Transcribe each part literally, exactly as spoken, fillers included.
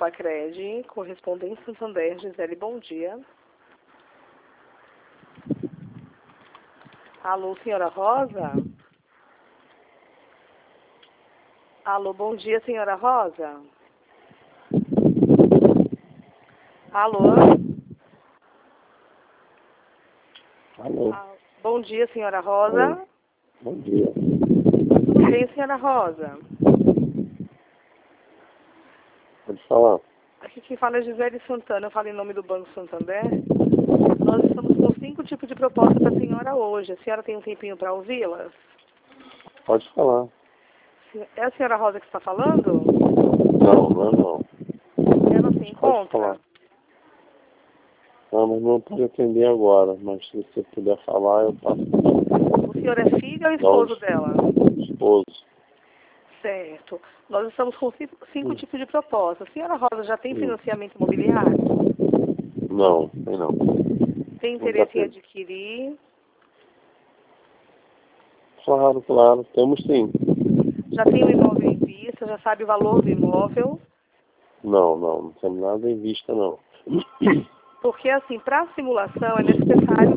Pacred, correspondente Santander, Gisele, bom dia. Alô, senhora Rosa? Alô, bom dia, senhora Rosa? Alô? Alô? Ah, bom dia, senhora Rosa? Oi. Bom dia. Tudo bem, senhora Rosa? Pode falar. Aqui quem fala é Gisele Santana, eu falo em nome do Banco Santander. Nós estamos com cinco tipos de proposta para a senhora hoje. A senhora tem um tempinho para ouvi-las? Pode falar. É a senhora Rosa que está falando? Não, não, não. Ela se Pode encontra? falar. Não, mas não pode atender agora. Mas se você puder falar, eu passo. O senhor é filho ou esposo dela? Esposo. Certo. Nós estamos com cinco, cinco Hum. tipos de propostas. A senhora Rosa já tem Hum. financiamento imobiliário? Não, tem não. Tem Nunca interesse em teve. adquirir? Claro, claro. Temos sim. Já tem o imóvel em vista? Já sabe o valor do imóvel? Não, não. Não temos nada em vista, não. Porque, assim, para a simulação é necessário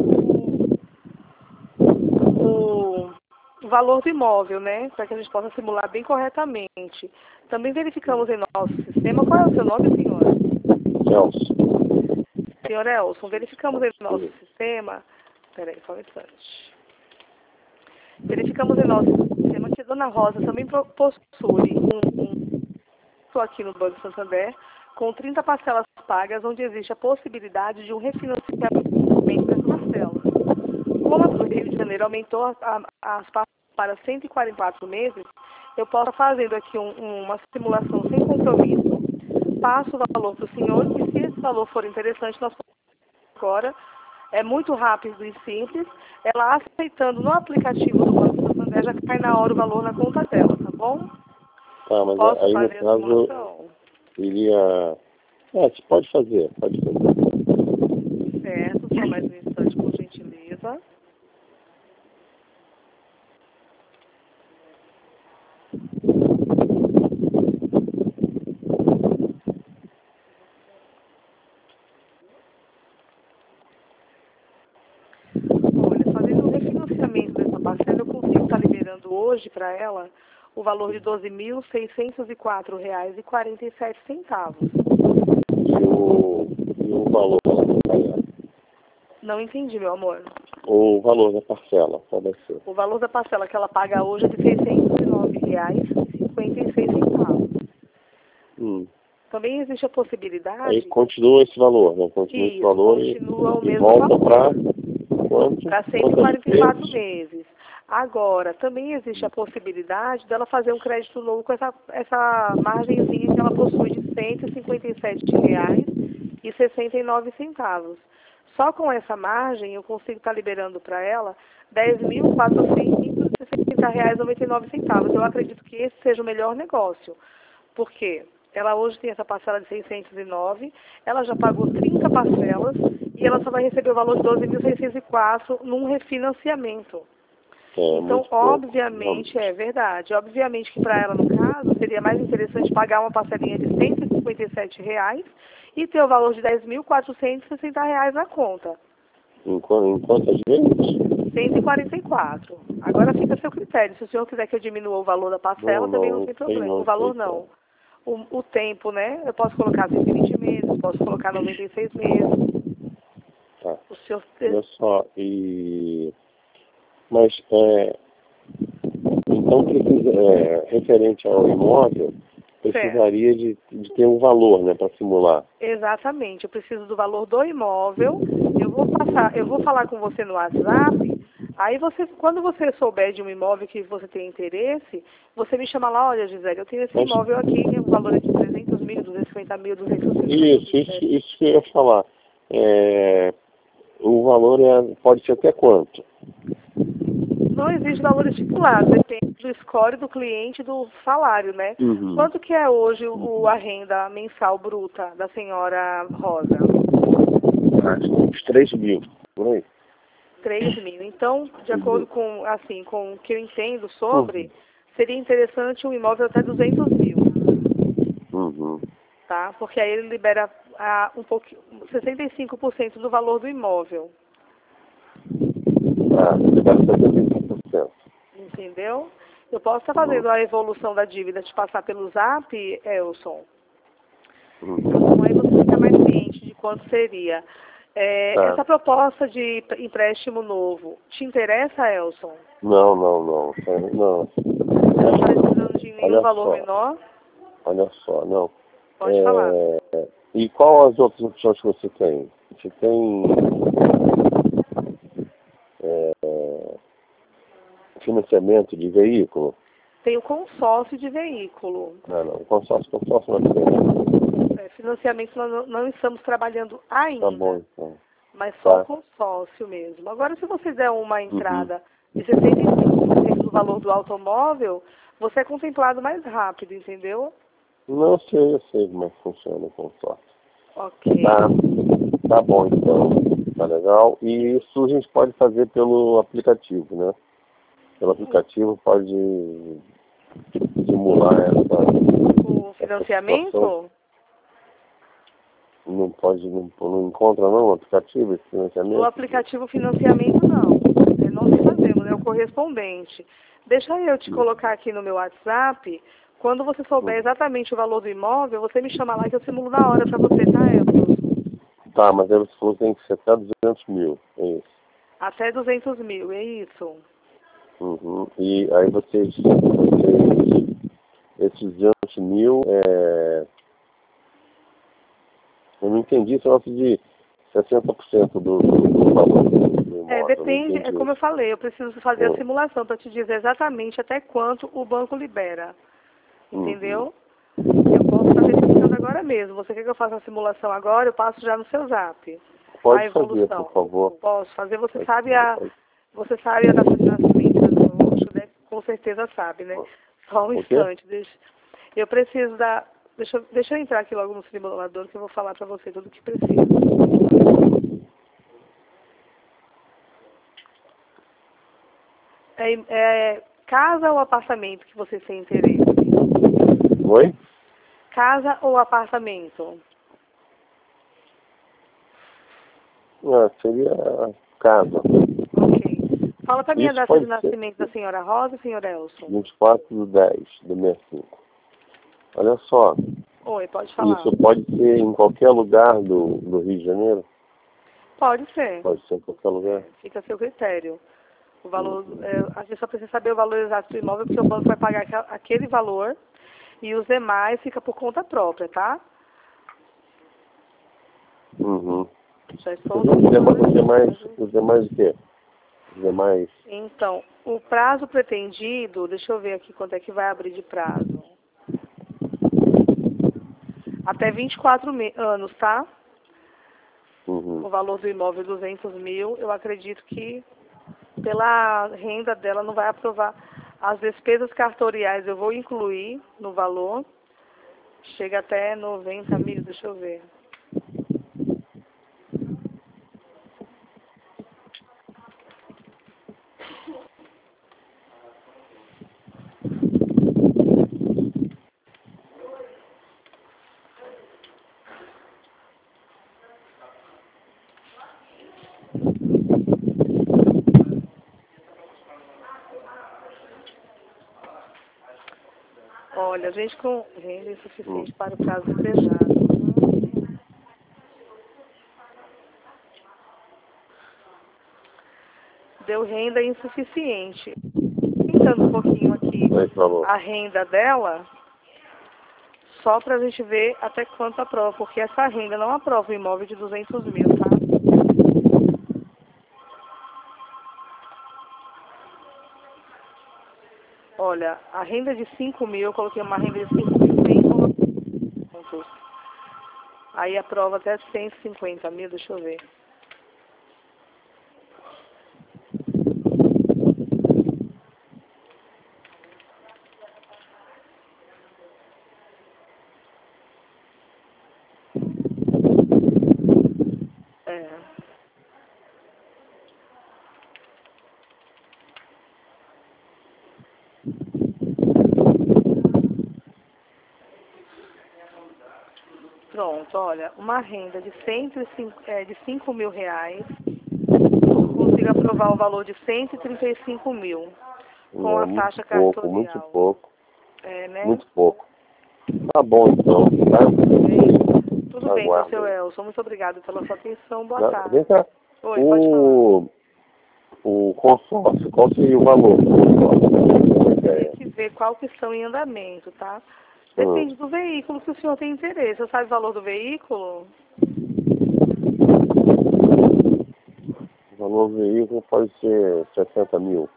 o, o valor do imóvel, né? Para que a gente possa simular bem corretamente. Também verificamos em nosso sistema. Qual é o seu nome, senhora? Celso. Senhor Elson, verificamos em nosso sistema. Peraí, só um instante. Verificamos em nosso sistema que a Dona Rosa também possui um, um aqui no Banco Santander com trinta parcelas pagas, onde existe a possibilidade de um refinanciamento das parcelas. Como a do Rio de Janeiro aumentou a, a, as parcelas para cento e quarenta e quatro meses, eu posso fazendo aqui um, uma simulação sem compromisso, passo o valor para o senhor e se esse valor for interessante, nós agora é muito rápido e simples. Ela aceitando no aplicativo do Banco Santander já cai na hora o valor na conta dela, tá bom? Tá, mas Posso aí no fazer a caso simulação? iria. É, você pode fazer, pode fazer. Certo, só mais um instante, por gentileza. Olha, fazendo o refinanciamento dessa parcela, eu consigo estar liberando hoje para ela o valor de doze mil seiscentos e quatro reais e quarenta e sete centavos. E o, e o valor da parcela? Não entendi, meu amor. O valor da parcela, pode ser. O valor da parcela que ela paga hoje é de seiscentos e nove reais e cinquenta e seis centavos. Hum. Também existe a possibilidade... Aí continua esse valor, né? Continua Isso, esse valor continua e, o e mesmo volta para quanto? Para cento e quarenta e quatro meses. Agora, também existe a possibilidade dela fazer um crédito novo com essa, essa margenzinha que ela possui de cento e cinquenta e sete reais e sessenta e nove centavos. Só com essa margem eu consigo estar liberando para ela dez mil quatrocentos e sessenta reais e noventa e nove centavos. Eu acredito que esse seja o melhor negócio. Por quê? Ela hoje tem essa parcela de seiscentos e nove, ela já pagou trinta parcelas e ela só vai receber o valor de doze mil seiscentos e quatro num refinanciamento. É, então, muito obviamente, pouco, é verdade, obviamente que para ela, no caso, seria mais interessante pagar uma parcelinha de cento e cinquenta e sete reais e ter o valor de dez mil quatrocentos e sessenta reais na conta. Em, em quantas vezes? cento e quarenta e quatro. Agora fica a seu critério. Se o senhor quiser que eu diminua o valor da parcela, Não, também não, não não tem tem, problema. não O valor tem, não. O, o tempo, né? Eu posso colocar cento e vinte meses, posso colocar noventa e seis meses. Tá. O senhor... Olha só, e... Mas, é... então, precisa, é, referente ao imóvel, precisaria de, de ter um valor, né, para simular. Exatamente. Eu preciso do valor do imóvel. Eu vou passar, eu vou falar com você no WhatsApp. Aí você, quando você souber de um imóvel que você tem interesse, você me chama lá, olha, Gisele, eu tenho esse Mas, imóvel aqui, o valor é de trezentos mil, duzentos e cinquenta mil, duzentos e cinquenta mil. isso, isso, isso que eu ia falar. É, o valor é, pode ser até quanto? Não existe valor estipulado, depende do score do cliente e do salário, né? Uhum. Quanto que é hoje o, a renda mensal bruta da senhora Rosa? Uns três mil, por aí. três mil. Então, de acordo Uhum. com, assim, com o que eu entendo sobre, Uhum. seria interessante um imóvel até duzentos mil. Uhum. tá? Porque aí ele libera a, um pouquinho, sessenta e cinco por cento do valor do imóvel. Ah, libera setenta e cinco por cento. Entendeu? Eu posso estar fazendo a evolução da dívida, te passar pelo Zap, Elson. Uhum. Então aí você fica mais ciente de quanto seria. É, Tá. Essa proposta de empréstimo novo, te interessa, Elson? Não, não, não. Não. Você não está precisando de nenhum Olha valor só. menor? Olha só, não. Pode É, falar. E qual as outras opções que você tem? Você tem é, financiamento de veículo? Tem o consórcio de veículo. Não, não. Consórcio, consórcio não tem. É, financiamento nós não, não estamos trabalhando ainda, Tá bom, então. mas só Tá. o consórcio mesmo. Agora, se você der uma Uhum. entrada de sessenta e cinco por cento do valor do automóvel, você é contemplado mais rápido, entendeu? Não sei, eu sei como é que funciona o consórcio. Ok. Tá, tá bom, então. Tá legal. E isso a gente pode fazer pelo aplicativo, né? Pelo aplicativo pode simular essa, O essa situação. financiamento? Não pode, não, não encontra não o aplicativo esse financiamento? No aplicativo financiamento, não. É, nós não fazemos, é o correspondente. Deixa eu te colocar aqui no meu WhatsApp. Quando você souber exatamente o valor do imóvel, você me chama lá que eu simulo na hora para você, tá, Elton? Tá, mas aí você falou que tem que ser até duzentos mil, é isso? Até duzentos mil, é isso? Uhum. E aí vocês, vocês esses duzentos mil, é... eu não entendi esse negócio de sessenta por cento do, do, do valor do, do imóvel. É, depende, é como eu falei, eu preciso fazer a Hum. simulação para te dizer exatamente até quanto o banco libera. Entendeu? Uhum. Eu posso estar verificando agora mesmo. Você quer que eu faça a simulação agora? Eu passo já no seu Zap. Pode A fazer, evolução. por favor. Posso fazer. Você Pode sabe fazer, a, pode. você sabe a data de nascimento do rosto, né? Com certeza sabe, né? Só um O quê? instante. Deixa, eu preciso da... Deixa, eu- deixa eu entrar aqui logo no simulador que eu vou falar para você tudo o que precisa. É, é casa ou apartamento que você tem interesse? Oi? Casa ou apartamento? Ah, seria casa. Ok. Fala para mim a Isso data de pode ser nascimento da senhora Rosa e senhor Elson. vinte e quatro de dez de sessenta e cinco. Olha só, Oi, pode falar. isso pode ser em qualquer lugar do, do Rio de Janeiro? Pode ser. Pode ser em qualquer lugar? Fica a seu critério. O valor, Uhum. é, a gente só precisa saber o valor exato do imóvel, porque o banco vai pagar aqua- aquele valor e os demais fica por conta própria, tá? Uhum. Já estou Os demais, os demais, os demais o quê? Os demais... Então, o prazo pretendido, deixa eu ver aqui quanto é que vai abrir de prazo. Até vinte e quatro me- anos, tá? Uhum. O valor do imóvel duzentos mil, eu acredito que pela renda dela não vai aprovar. As despesas cartoriais eu vou incluir no valor. Chega até noventa mil, deixa eu ver. Olha, gente com renda insuficiente para o prazo desejado. Hum. Deu renda insuficiente. Tentando um pouquinho aqui Aí falou. a renda dela, só para a gente ver até quanto aprova, porque essa renda não aprova o imóvel de duzentos mil, tá? Olha, a renda de cinco mil, eu coloquei uma renda de cinco mil sem pontos. Aí aprova até cento e cinquenta mil, deixa eu ver. É. pronto, olha, uma renda de, cento e cinco, é, de cinco mil reais, consigo aprovar o valor de cento e trinta e cinco mil, com Não, a muito taxa pouco, cartorial. muito pouco, É, né? muito pouco. Tá bom, então, tá? Tudo bem, Aguardo. seu Elson. Muito obrigada pela sua atenção. Boa Não, tarde. vem cá. Oi, pode falar. O, o consórcio, qual seria o valor do consórcio? Teria que ver qual que estão em andamento, tá? Depende Hum. do veículo que o senhor tem interesse. Você sabe o valor do veículo? O valor do veículo pode ser sessenta mil.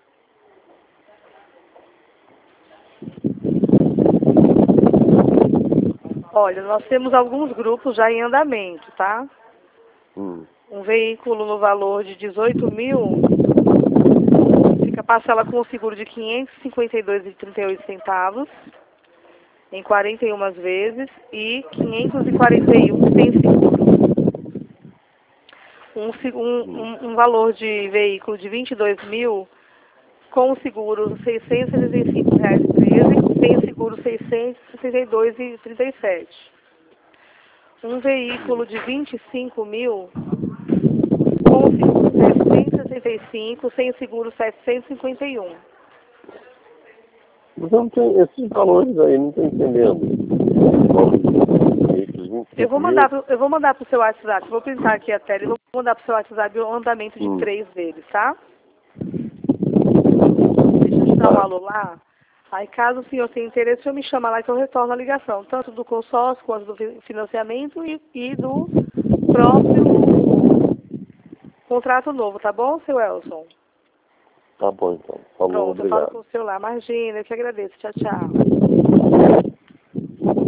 Olha, nós temos alguns grupos já em andamento, tá? Hum. Um veículo no valor de dezoito mil, fica parcela com o seguro de quinhentos e cinquenta e dois reais e trinta e oito centavos, em quarenta e uma vezes, e quinhentos e quarenta e um sem seguro. Um, se- um, um, um valor de veículo de vinte e dois mil, com o seguro seiscentos e setenta e cinco reais e treze, sem seguro seiscentos e sessenta e dois reais e trinta e sete. Um veículo de vinte e cinco mil, com seguro setecentos e sessenta e cinco, sem seguro setecentos e cinquenta e um. Mas eu não tenho esses valores aí, não estou entendendo. Eu vou mandar pro, eu vou mandar pro seu WhatsApp, vou printar aqui a tela e vou mandar pro seu WhatsApp o andamento de Hum. três deles, tá? Deixa eu te dar um Tá. alô lá. Aí caso o senhor tenha interesse, o senhor me chama lá que eu retorno a ligação, tanto do consórcio quanto do fi- financiamento e, e do próprio contrato novo, tá bom, seu Elson? Tá bom, então. Falou, Pronto, eu falo obrigado. com o seu lá. Imagina, eu que agradeço. Tchau, tchau.